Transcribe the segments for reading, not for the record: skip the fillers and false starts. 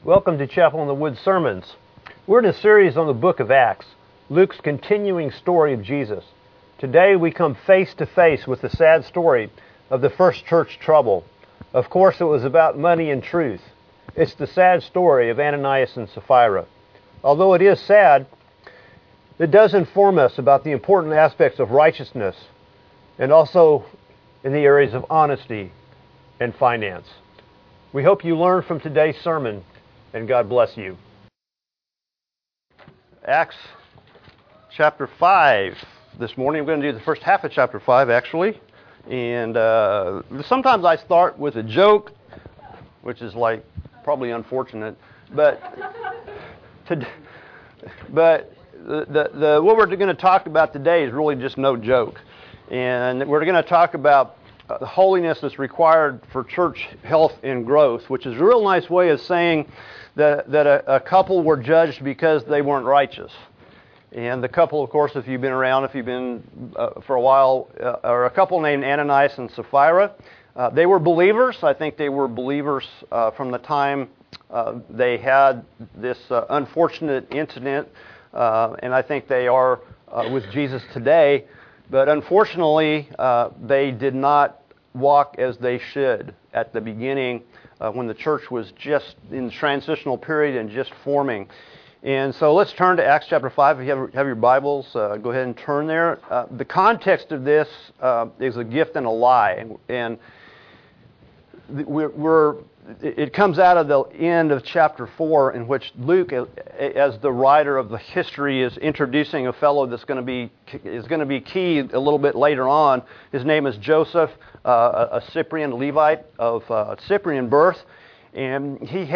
Welcome to Chapel in the Woods Sermons. We're in a series on the book of Acts, Luke's continuing story of Jesus. Today we come face to face with the sad story of the first church trouble. Of course, it was about money and truth. It's the sad story of Ananias and Sapphira. Although it is sad, it does inform us about the important aspects of righteousness and also in the areas of honesty and finance. We hope you learn from today's sermon, and God bless you. Acts chapter 5. This morning we're going to do the first half of chapter 5, actually. And sometimes I start with a joke, which is like probably unfortunate. But what we're going to talk about today is really just no joke. And we're going to talk about the holiness that's required for church health and growth, which is a real nice way of saying that a couple were judged because they weren't righteous. And the couple, of course, if you've been for a while, are a couple named Ananias and Sapphira. They were believers. I think they were believers from the time they had this unfortunate incident, and I think they are with Jesus today. But unfortunately, they did not walk as they should at the beginning when the church was just in the transitional period and just forming. And so let's turn to Acts chapter 5. If you have your Bibles, go ahead and turn there. The context of this is a gift and a lie. And it comes out of the end of chapter 4, in which Luke, as the writer of the history, is introducing a fellow that's going to be key a little bit later on. His name is Joseph, a Cyprian Levite of Cyprian birth. And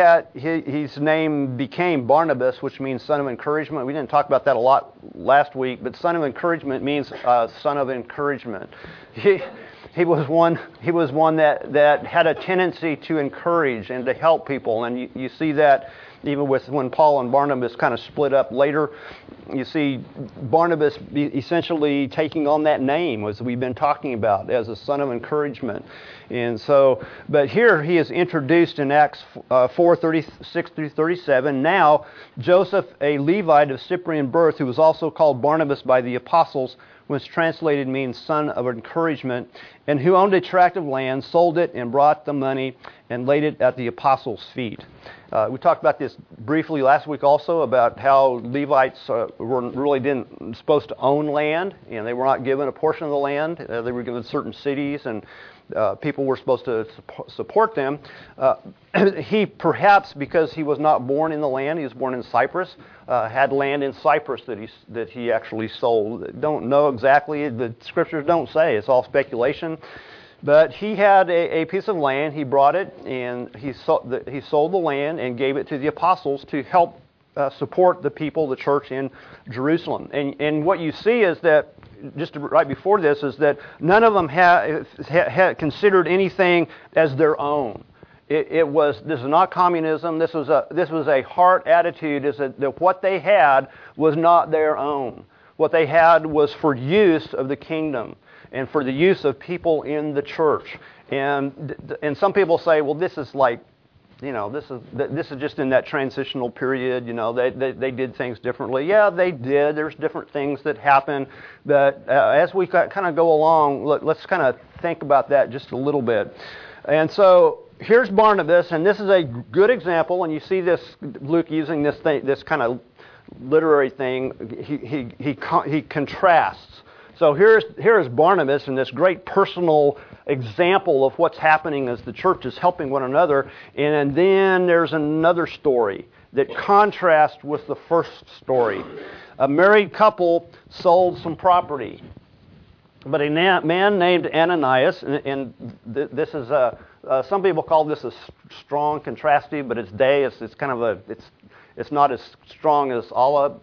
his name became Barnabas, which means son of encouragement. We didn't talk about that a lot last week, but son of encouragement means son of encouragement. He was one that had a tendency to encourage and to help people, and you see that even with when Paul and Barnabas kind of split up later. You see Barnabas essentially taking on that name, as we've been talking about, as a son of encouragement. And so, but here he is introduced in Acts 4:36 through 37. Now, Joseph, a Levite of Cyprian birth, who was also called Barnabas by the apostles, which translated means son of encouragement, and who owned a tract of land, sold it, and brought the money and laid it at the apostles' feet. We talked about this briefly last week also, about how Levites weren't supposed to own land, and they were not given a portion of the land. They were given certain cities, and people were supposed to support them. He, perhaps because he was not born in the land, he was born in Cyprus, had land in Cyprus that he actually sold. Don't know exactly. The scriptures don't say. It's all speculation. But he had a piece of land. He brought it, and he sold the land and gave it to the apostles to help support the people, the church in Jerusalem. And what you see is that, just right before this, is that none of them had considered anything as their own. This is not communism. This was a heart attitude, is that what they had was not their own. What they had was for use of the kingdom and for the use of people in the church. And some people say, well, this is like, this is just in that transitional period. They did things differently. Yeah, they did. There's different things that happen. But as we kind of go along, let's kind of think about that just a little bit. And so here's Barnabas, and this is a good example. And you see this, Luke using this kind of literary thing. He contrasts. So here is Barnabas in this great personal example of what's happening as the church is helping one another. And then there's another story that contrasts with the first story. A married couple sold some property. But a man named Ananias, and this is some people call this a strong contrastive, but it's it's kind of it's not as strong as Allah,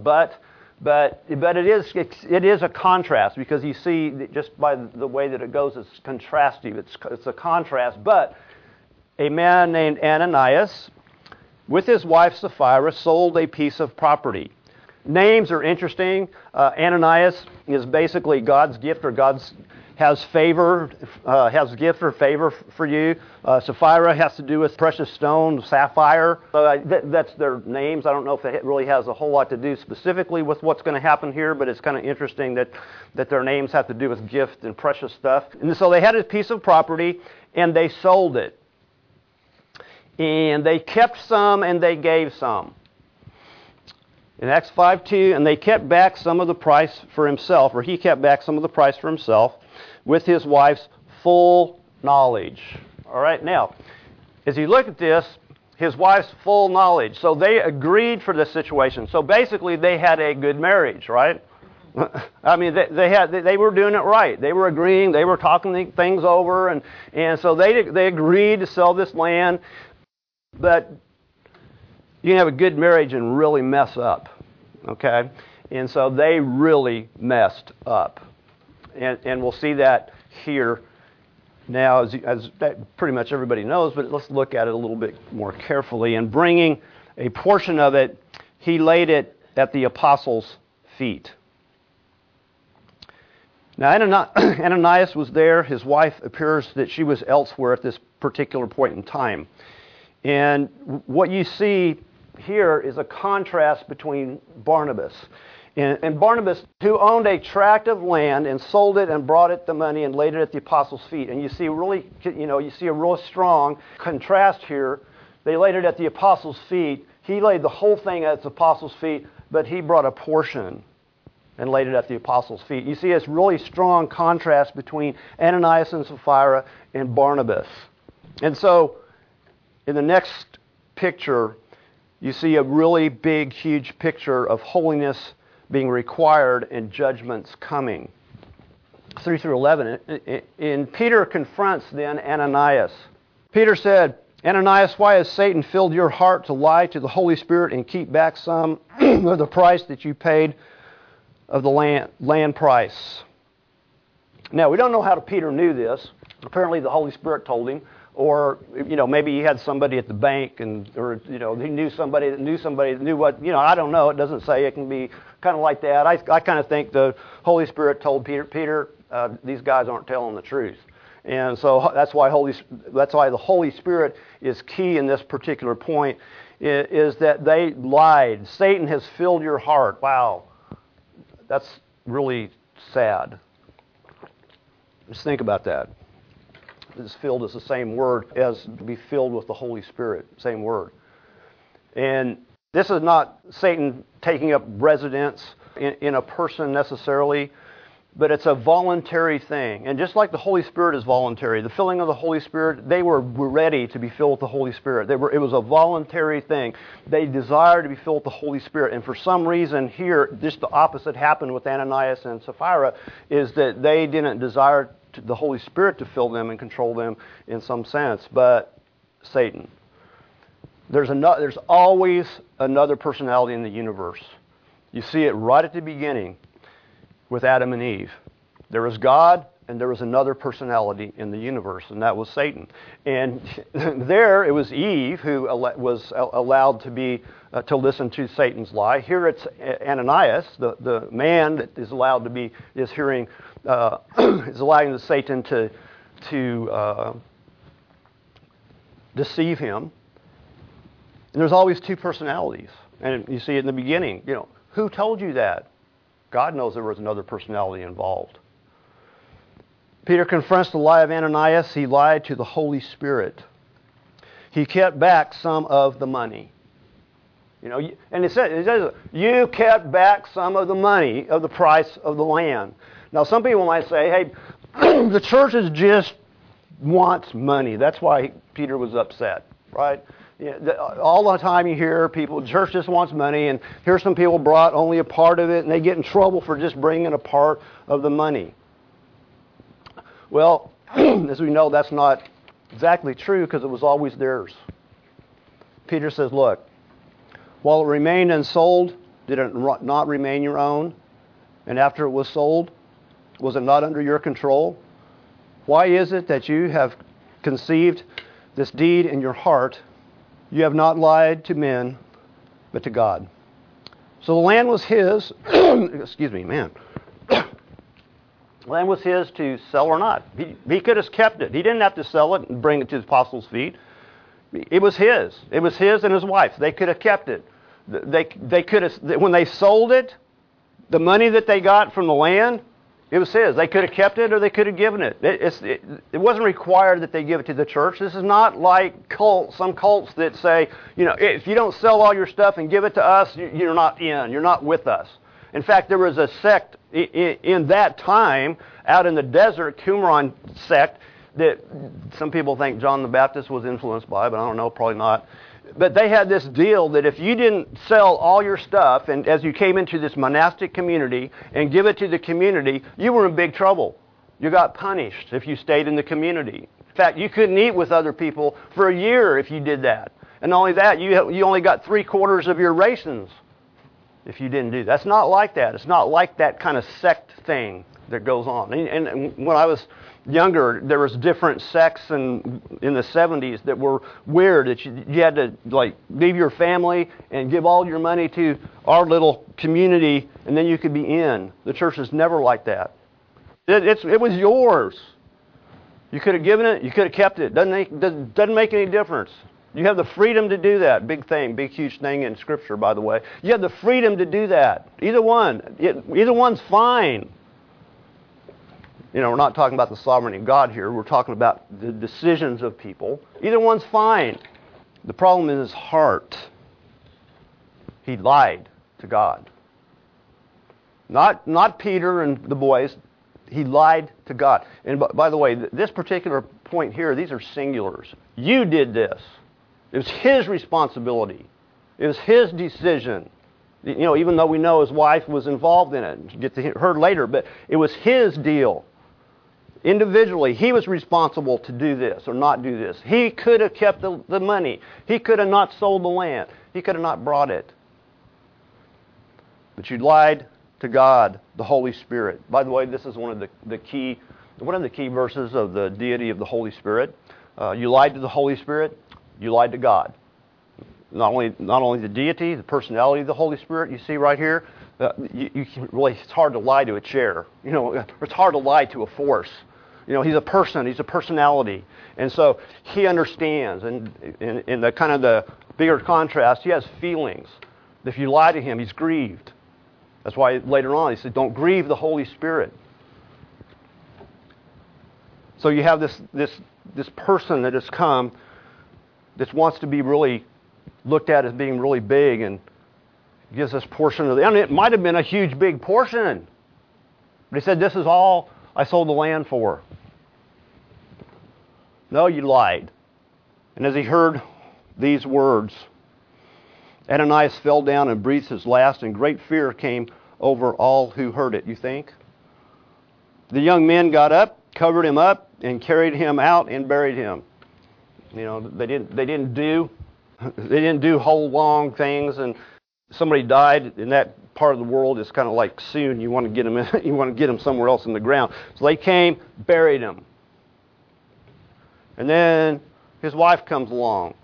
but it is a contrast, because you see just by the way that it goes, it's contrastive. It's a contrast. But a man named Ananias, with his wife Sapphira, sold a piece of property. Names are interesting. Ananias is basically God's gift, or God's has favor, has gift or favor for you. Sapphira has to do with precious stone, sapphire. So that's their names. I don't know if it really has a whole lot to do specifically with what's going to happen here, but it's kind of interesting that their names have to do with gift and precious stuff. And so they had a piece of property, and they sold it. And they kept some, and they gave some. In Acts 5:2, and they kept back some of the price for himself, or he kept back some of the price for himself, with his wife's full knowledge. All right, now, as you look at this, his wife's full knowledge. So they agreed for this situation. So basically, they had a good marriage, right? I mean, they were doing it right. They were agreeing. They were talking things over, and so they agreed to sell this land. But you can have a good marriage and really mess up, okay? And so they really messed up. And we'll see that here now, as pretty much everybody knows, but let's look at it a little bit more carefully. And bringing a portion of it, he laid it at the apostles' feet. Now, Ananias was there. His wife appears that she was elsewhere at this particular point in time. And what you see here is a contrast between Barnabas. And Barnabas, who owned a tract of land and sold it and brought it the money and laid it at the apostles' feet. And you see a real strong contrast here. They laid it at the apostles' feet. He laid the whole thing at the apostles' feet, but he brought a portion and laid it at the apostles' feet. You see this really strong contrast between Ananias and Sapphira and Barnabas. And so, in the next picture, you see a really big, huge picture of holiness being required and judgments coming. 3 through 11. And Peter confronts then Ananias. Peter said, Ananias, why has Satan filled your heart to lie to the Holy Spirit and keep back some of the price that you paid of the land price? Now, we don't know how Peter knew this. Apparently the Holy Spirit told him. Or, maybe he had somebody at the bank, or he knew somebody that knew what, I don't know. It doesn't say. It can be kind of like that. I kind of think the Holy Spirit told Peter, these guys aren't telling the truth. And so that's why the Holy Spirit is key in this particular point, is that they lied. Satan has filled your heart. Wow. That's really sad. Just think about that. Is filled is the same word as to be filled with the Holy Spirit, same word. And this is not Satan taking up residence in a person necessarily, but it's a voluntary thing. And just like the Holy Spirit is voluntary, the filling of the Holy Spirit, they were ready to be filled with the Holy Spirit. It was a voluntary thing. They desired to be filled with the Holy Spirit. And for some reason here, just the opposite happened with Ananias and Sapphira, is that they didn't desire the Holy Spirit to fill them and control them in some sense, but Satan. There's always another personality in the universe. You see it right at the beginning with Adam and Eve. There was God, and there was another personality in the universe, and that was Satan. And there it was Eve who was allowed to listen to Satan's lie. Here it's Ananias, the man that is allowed to be, is hearing, is allowing Satan to deceive him. And there's always two personalities. And you see it in the beginning. Who told you that? God knows there was another personality involved. Peter confronts the lie of Ananias. He lied to the Holy Spirit. He kept back some of the money. And it says, you kept back some of the money of the price of the land. Now, some people might say, hey, the church just wants money. That's why Peter was upset, right? All the time you hear people, the church just wants money, and here's some people brought only a part of it, and they get in trouble for just bringing a part of the money. Well, as we know, that's not exactly true because it was always theirs. Peter says, look, while it remained unsold, did it not remain your own? And after it was sold, was it not under your control? Why is it that you have conceived this deed in your heart? You have not lied to men, but to God. So the land was his. Excuse me, man. Land was his to sell or not. He could have kept it. He didn't have to sell it and bring it to the apostles' feet. It was his. It was his and his wife's. They could have kept it. They could have, when they sold it, the money that they got from the land, it was his. They could have kept it or they could have given it. It wasn't required that they give it to the church. This is not like some cults that say, if you don't sell all your stuff and give it to us, you're not in. You're not with us. In fact, there was a sect in that time out in the desert, Qumran sect, that some people think John the Baptist was influenced by, but I don't know, probably not. But they had this deal that if you didn't sell all your stuff, and as you came into this monastic community and give it to the community, you were in big trouble. You got punished if you stayed in the community. In fact, you couldn't eat with other people for a year if you did that. And not only that, you only got 3/4 of your rations if you didn't do that. That's not like that. It's not like that kind of sect thing that goes on. And when I was younger, there was different sects in the 70s that were weird, that you had to leave your family and give all your money to our little community and then you could be in. The church is never like that. It was yours. You could have given it, you could have kept it. Doesn't make any difference. You have the freedom to do that. Big thing, big huge thing in Scripture, by the way. You have the freedom to do that. Either one's fine. We're not talking about the sovereignty of God here. We're talking about the decisions of people. Either one's fine. The problem is his heart. He lied to God. Not Peter and the boys. He lied to God. And by the way, this particular point here, these are singulars. You did this. It was his responsibility. It was his decision. Even though we know his wife was involved in it. We'll get to her later, but it was his deal. Individually, he was responsible to do this or not do this. He could have kept the money. He could have not sold the land. He could have not brought it. But you lied to God, the Holy Spirit. By the way, this is one of the key verses of the deity of the Holy Spirit. You lied to the Holy Spirit. You lied to God. Not only the deity, the personality of the Holy Spirit. You see right here. It's hard to lie to a chair. It's hard to lie to a force. He's a person. He's a personality, and so he understands. And in the kind of the bigger contrast, he has feelings. If you lie to him, he's grieved. That's why later on he said, "Don't grieve the Holy Spirit." So you have this person that has come, that wants to be really looked at as being really big, and gives us portion of and it might have been a huge big portion, but he said, "This is all I sold the land for." No, you lied. And as he heard these words, Ananias fell down and breathed his last, and great fear came over all who heard it. You think? The young men got up, covered him up, and carried him out and buried him. They didn't do whole long things, and somebody died in that part of the world. It's kind of like soon you want to get him you want to get him somewhere else in the ground. So they came, buried him, and then his wife comes along.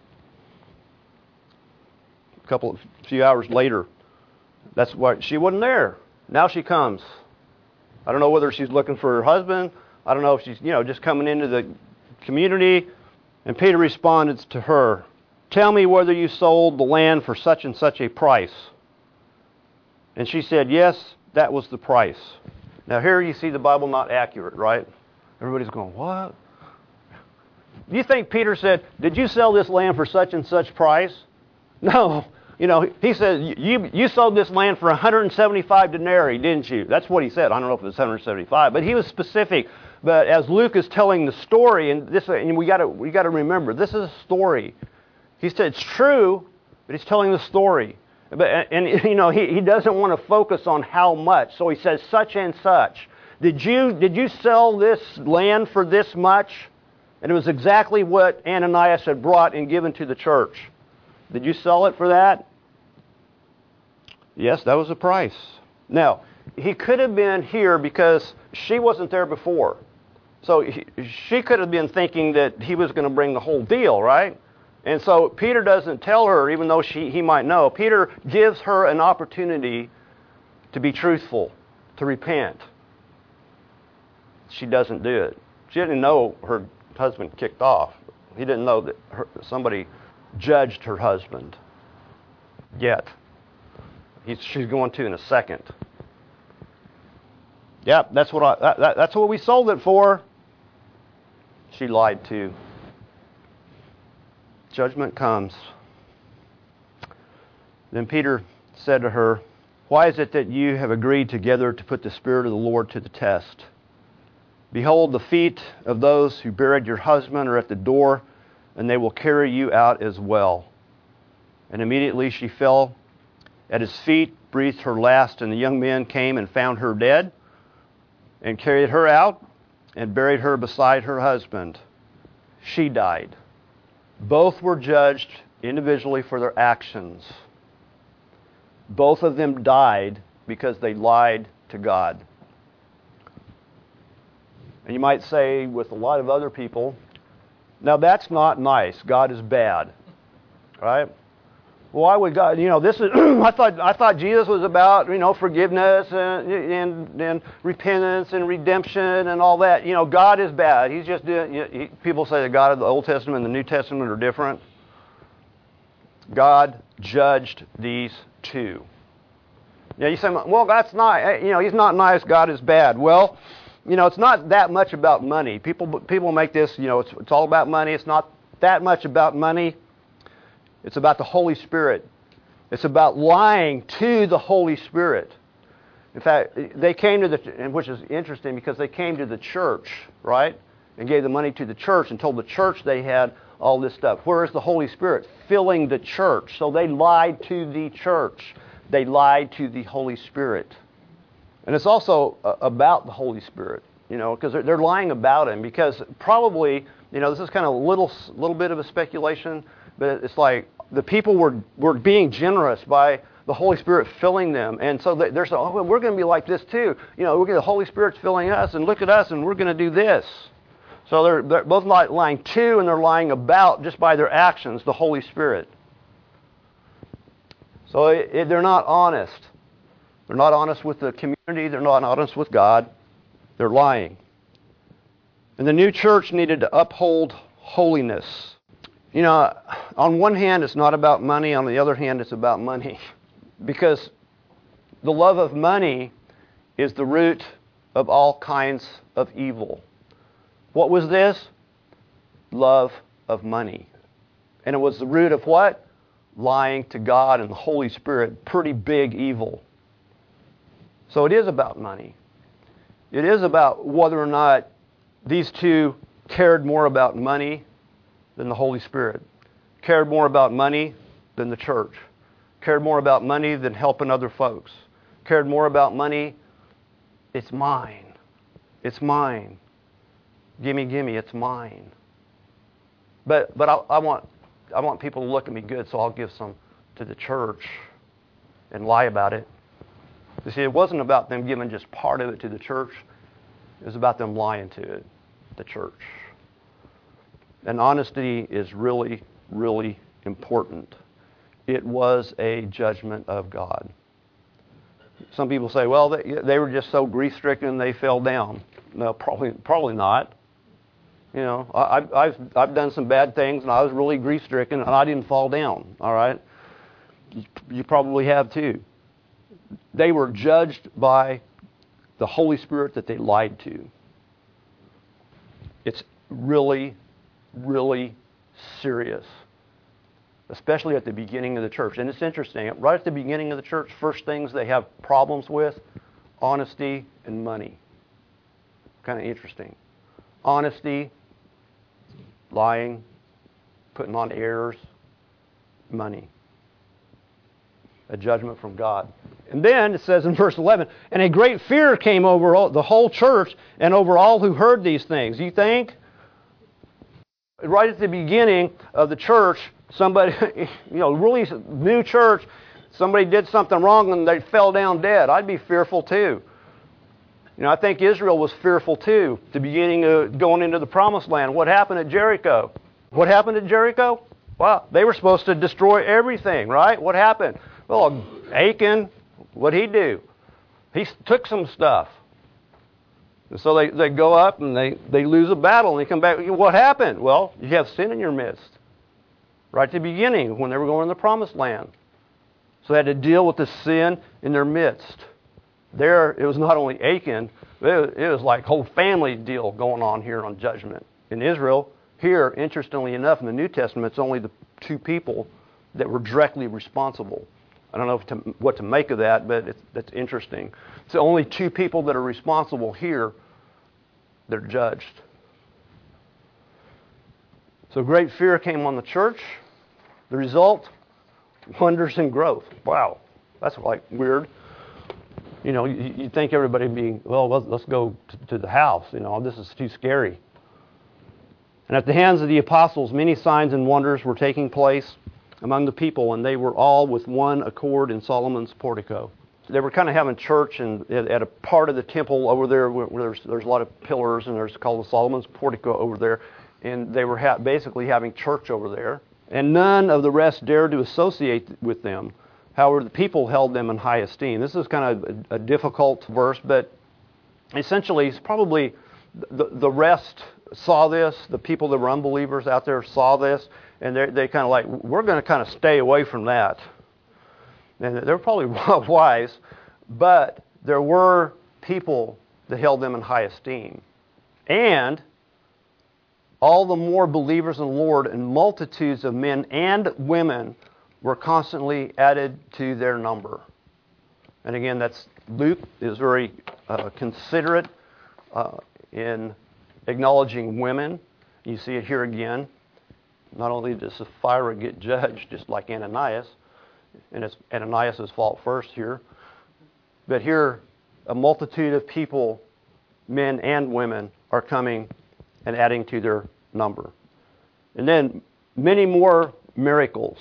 A few hours later, that's why she wasn't there. Now she comes. I don't know whether she's looking for her husband. I don't know if she's just coming into the community. And Peter responded to her, "Tell me whether you sold the land for such and such a price." And she said, "Yes, that was the price." Now here you see the Bible not accurate, right? Everybody's going, "What?" Do you think Peter said, "Did you sell this land for such and such price?" No. He said, you sold this land for 175 denarii, didn't you? That's what he said. I don't know if it was 175, but he was specific. But as Luke is telling the story, and we got to remember, this is a story. He said it's true, but he's telling the story. He doesn't want to focus on how much, so he says such and such. Did you sell this land for this much? And it was exactly what Ananias had brought and given to the church. Did you sell it for that? Yes, that was the price. Now, he could have been here because she wasn't there before. So she could have been thinking that he was going to bring the whole deal, right? And so Peter doesn't tell her, even though he might know. Peter gives her an opportunity to be truthful, to repent. she doesn't do it. She didn't know her husband kicked off. He didn't know that somebody judged her husband yet. She's going to in a second. Yep, that's what we sold it for. She lied too. Judgment comes. Then Peter said to her, "Why is it that you have agreed together to put the Spirit of the Lord to the test? Behold, the feet of those who buried your husband are at the door, and they will carry you out as well." And immediately she fell at his feet, breathed her last, and the young men came and found her dead, and carried her out, and buried her beside her husband. She died. Both were judged individually for their actions. Both of them died because they lied to God. And you might say, with a lot of other people, now that's not nice. God is bad. Right? Why would God, this is, I thought Jesus was about, forgiveness and repentance and redemption and all that. God is bad. He's just doing, people say the God of the Old Testament and the New Testament are different. God judged these two. You say, well, that's not, he's not nice, God is bad. Well, it's not that much about money. People make this, it's all about money. It's not that much about money. It's about the Holy Spirit. It's about lying to the Holy Spirit. In fact, they came to which is interesting because they came to the church, right? And gave the money to the church and told the church they had all this stuff. Where is the Holy Spirit? Filling the church. So they lied to the church. They lied to the Holy Spirit. And it's also about the Holy Spirit, because they're lying about Him. Because probably, this is kind of a little bit of a speculation, but it's like the people were being generous by the Holy Spirit filling them. And so they're saying, oh, well, we're going to be like this too. The Holy Spirit's filling us, and look at us, and we're going to do this. So they're both lying to, and they're lying about just by their actions, the Holy Spirit. So they're not honest. They're not honest with the community. They're not honest with God. They're lying. And the new church needed to uphold holiness. On one hand, it's not about money. On the other hand, it's about money. Because the love of money is the root of all kinds of evil. What was this? Love of money. And it was the root of what? Lying to God and the Holy Spirit. Pretty big evil. So it is about money. It is about whether or not these two cared more about money than the Holy Spirit. Cared more about money than the church. Cared more about money than helping other folks. Cared more about money. It's mine. It's mine. Gimme, it's mine. But I want people to look at me good, so I'll give some to the church and lie about it. You see, it wasn't about them giving just part of it to the church. It was about them lying to it, the church. And honesty is really, really important. It was a judgment of God. Some people say, well, they were just so grief-stricken they fell down. No, probably not. I've done some bad things, and I was really grief-stricken, and I didn't fall down. All right, you probably have too. They were judged by the Holy Spirit that they lied to. It's really, really serious, especially at the beginning of the church. And it's interesting. Right at the beginning of the church, first things they have problems with, honesty and money. Kind of interesting. Honesty, lying, putting on airs, money. A judgment from God. And then it says in verse 11, and a great fear came over the whole church and over all who heard these things. You think? Right at the beginning of the church, somebody, really new church, somebody did something wrong and they fell down dead. I'd be fearful too. I think Israel was fearful too, the beginning of going into the promised land. What happened at Jericho? What happened at Jericho? Well, they were supposed to destroy everything, right? What happened? Well, Achan, what'd he do? He took some stuff. And so they go up and they lose a battle and they come back. What happened? Well, you have sin in your midst. Right at the beginning when they were going to the promised land. So they had to deal with the sin in their midst. There, it was not only Achan, it was like a whole family deal going on here on judgment. In Israel, here, interestingly enough, in the New Testament, it's only the two people that were directly responsible. I don't know what to make of that, but that's interesting. It's only two people that are responsible here that are judged. So great fear came on the church. The result, wonders and growth. Wow, that's like weird. You know, you think everybody would be, well, let's go to the house. You know, this is too scary. And at the hands of the apostles, many signs and wonders were taking place among the people, and they were all with one accord in Solomon's portico. They were kind of having church and at a part of the temple over there where there's a lot of pillars, and there's called the Solomon's portico over there. And they were basically having church over there. And none of the rest dared to associate with them. However, the people held them in high esteem. This is kind of a difficult verse, but essentially it's probably the rest saw this. The people that were unbelievers out there saw this, and they kind of like, we're going to kind of stay away from that. And they're probably wise, but there were people that held them in high esteem. And all the more believers in the Lord, and multitudes of men and women were constantly added to their number. And again, Luke is very considerate in acknowledging women. You see it here again. Not only does Sapphira get judged just like Ananias, and it's Ananias' fault first here, but here a multitude of people, men and women, are coming and adding to their number. And then many more miracles.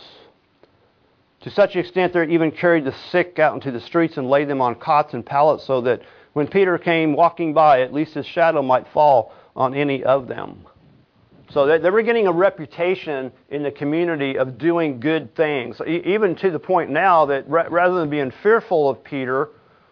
To such an extent they even carried the sick out into the streets and laid them on cots and pallets, so that when Peter came walking by, at least his shadow might fall on any of them. So they were getting a reputation in the community of doing good things, even to the point now that rather than being fearful of Peter,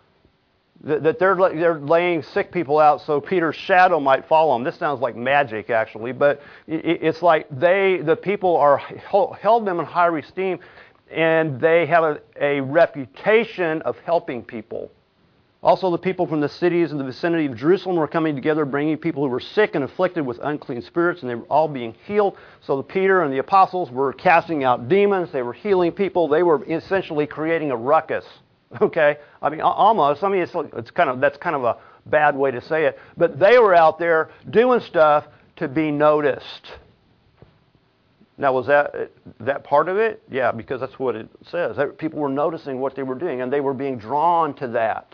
that they're laying sick people out so Peter's shadow might fall on them. This sounds like magic, actually, but it's like the people are held them in high esteem, and they have a reputation of helping people. Also, the people from the cities in the vicinity of Jerusalem were coming together, bringing people who were sick and afflicted with unclean spirits, and they were all being healed. So Peter and the apostles were casting out demons. They were healing people. They were essentially creating a ruckus. Okay, I mean, almost. I mean, that's kind of a bad way to say it, but they were out there doing stuff to be noticed. Now, was that part of it? Yeah, because that's what it says. People were noticing what they were doing, and they were being drawn to that.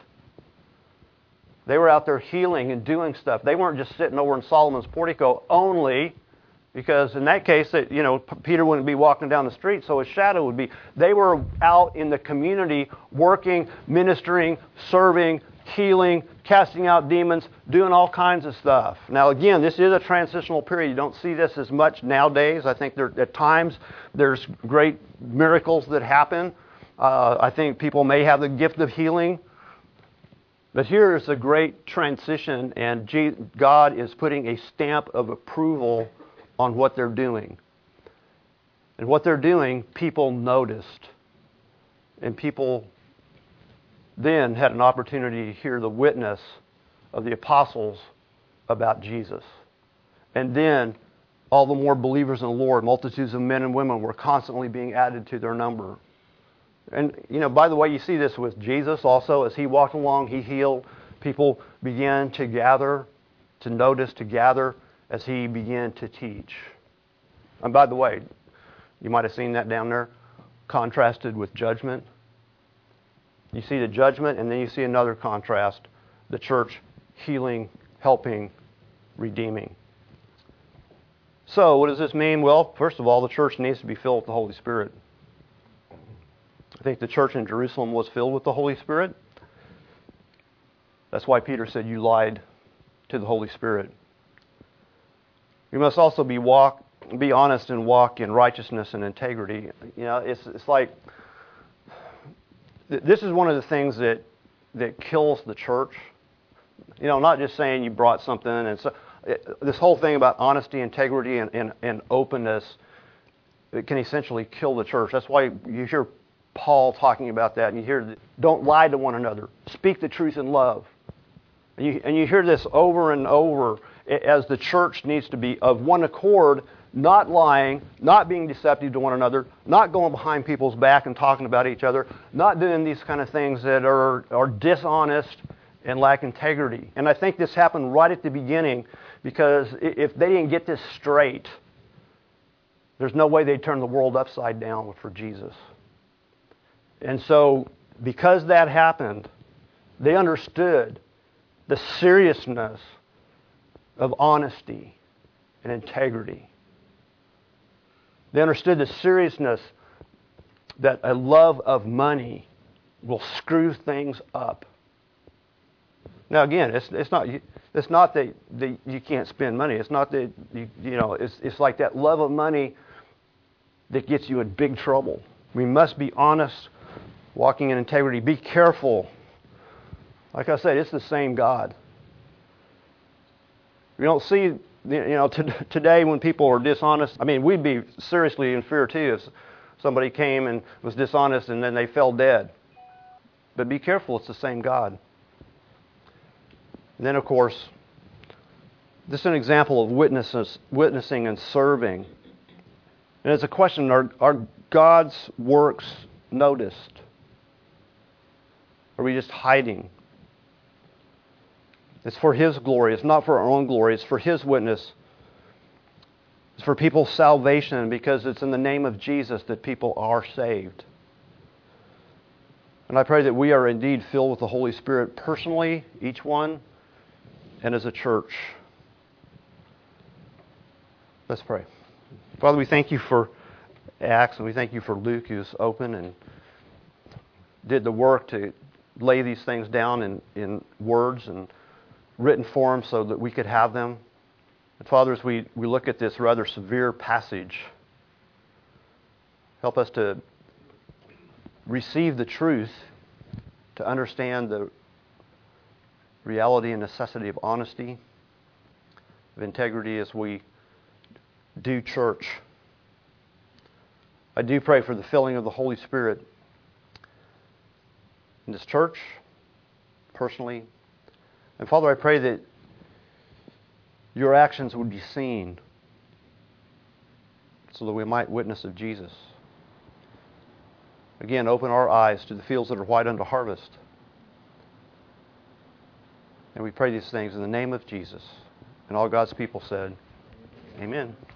They were out there healing and doing stuff. They weren't just sitting over in Solomon's portico only, because in that case, Peter wouldn't be walking down the street, so his shadow would be. They were out in the community working, ministering, serving, healing, casting out demons, doing all kinds of stuff. Now, again, this is a transitional period. You don't see this as much nowadays. I think at times there's great miracles that happen. I think people may have the gift of healing. But here is a great transition, and God is putting a stamp of approval on what they're doing. And what they're doing, people noticed. And people then had an opportunity to hear the witness of the apostles about Jesus. And then all the more believers in the Lord, multitudes of men and women, were constantly being added to their number. And, by the way, you see this with Jesus also. As he walked along, he healed. People began to gather, to notice, to gather as he began to teach. And by the way, you might have seen that down there, contrasted with judgment. You see the judgment, and then you see another contrast, the church healing, helping, redeeming. So, what does this mean? Well, first of all, the church needs to be filled with the Holy Spirit. I think the church in Jerusalem was filled with the Holy Spirit. That's why Peter said, you lied to the Holy Spirit. You must also be honest and walk in righteousness and integrity. It's like, this is one of the things that kills the church. Not just saying you brought something. And so this whole thing about honesty, integrity, and openness, it can essentially kill the church. That's why you hear Paul talking about that, and you hear, don't lie to one another. Speak the truth in love. And you hear this over and over as the church needs to be of one accord, not lying, not being deceptive to one another, not going behind people's back and talking about each other, not doing these kind of things that are dishonest and lack integrity. And I think this happened right at the beginning, because if they didn't get this straight, there's no way they'd turn the world upside down for Jesus. And so, because that happened, they understood the seriousness of honesty and integrity. They understood the seriousness that a love of money will screw things up. Now, again, it's not that you can't spend money. It's not that it's like that love of money that gets you in big trouble. We must be honest, walking in integrity. Be careful. Like I said, it's the same God. We don't see, today when people are dishonest. I mean, we'd be seriously in fear too if somebody came and was dishonest and then they fell dead. But be careful, it's the same God. And then, of course, this is an example of witnessing and serving. And it's a question, are God's works noticed? Are we just hiding? It's for His glory. It's not for our own glory. It's for His witness. It's for people's salvation, because it's in the name of Jesus that people are saved. And I pray that we are indeed filled with the Holy Spirit personally, each one, and as a church. Let's pray. Father, we thank You for Acts, and we thank You for Luke, who's open and did the work to lay these things down in words and written form so that we could have them. And Father, as we look at this rather severe passage, help us to receive the truth, to understand the reality and necessity of honesty, of integrity as we do church. I do pray for the filling of the Holy Spirit in this church, personally. And Father, I pray that Your actions would be seen so that we might witness of Jesus. Again, open our eyes to the fields that are white unto harvest. And we pray these things in the name of Jesus. And all God's people said, Amen.